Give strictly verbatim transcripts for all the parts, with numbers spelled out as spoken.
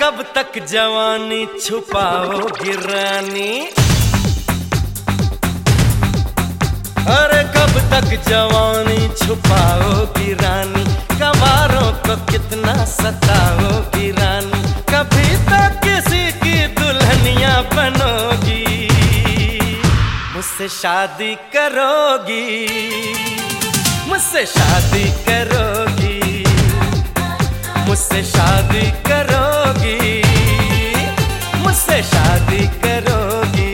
कब तक जवानी छुपाओगी रानी, अरे कब तक जवानी छुपाओगी रानी, कवारों को कितना सताओगी रानी, कभी तक किसी की दुल्हनिया बनोगी, मुझसे शादी करोगी, मुझसे शादी करोगी, मुझसे शादी करोगी, मुझसे शादी करोगी।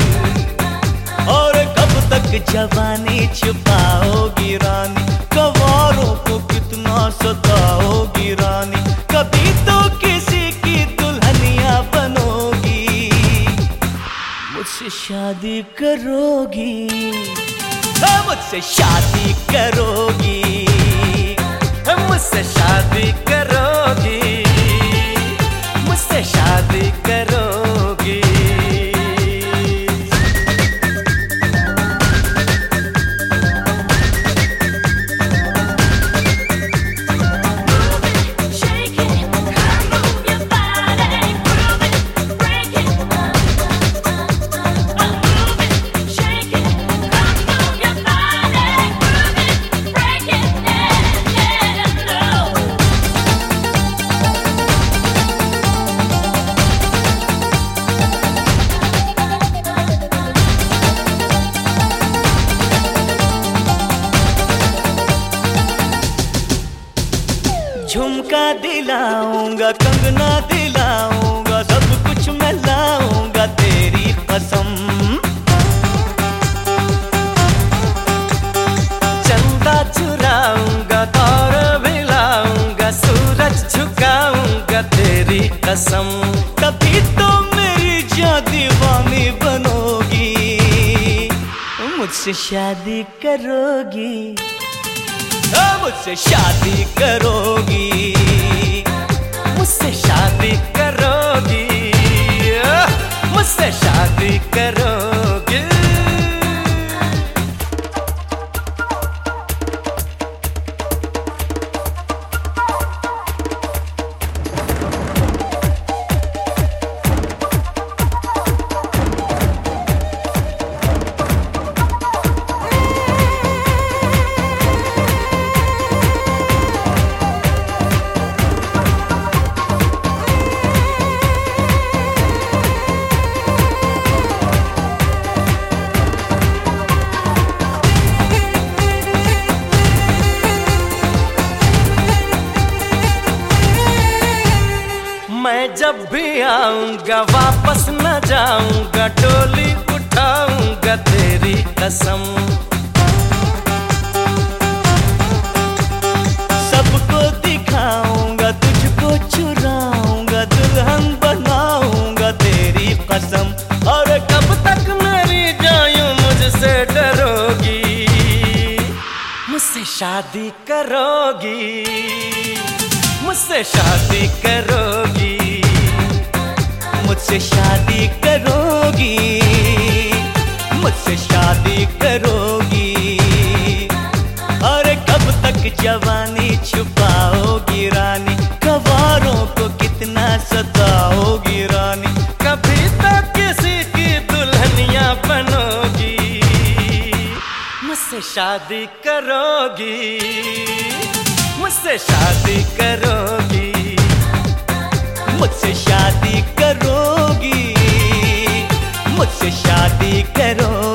और कब तक जवानी छुपाओगी रानी, कवारों को कितना सताओगी रानी, कभी तो किसी की दुल्हनिया बनोगी, मुझसे शादी करोगी, मुझसे शादी करोगी, मुझसे शादी करोगी, मुझसे शादी करोगी। झुमका दिलाऊंगा, कंगना दिलाऊंगा, सब कुछ मैं लाऊंगा तेरी कसम, चंदा चुराऊंगा, तारे भी लाऊंगा, सूरज झुकाऊंगा तेरी कसम, तभी तो मेरी जान दीवानी बनोगी, मुझसे शादी करोगी, मुझसे शादी करोगी, मुझसे शादी करोगी, मुझसे शादी करोगी। मैं जब भी आऊंगा वापस न जाऊंगा, डोली उठाऊंगा तेरी कसम, सबको दिखाऊंगा, तुझको चुराऊंगा, दुल्हन बनाऊंगा तेरी कसम। और कब तक मेरी जायूं मुझसे डरोगी, मुझसे शादी करोगी, मुझसे शादी करोगी, मुझसे शादी करोगी, मुझसे शादी करोगी। और कब तक जवानी छुपाओगी रानी, कवारों को कितना सताओगी रानी, कभी तक किसी की दुल्हनिया बनोगी, मुझसे शादी करोगी, मुझसे शादी करोगी, मुझसे शादी करोगी, मुझसे शादी करोगी।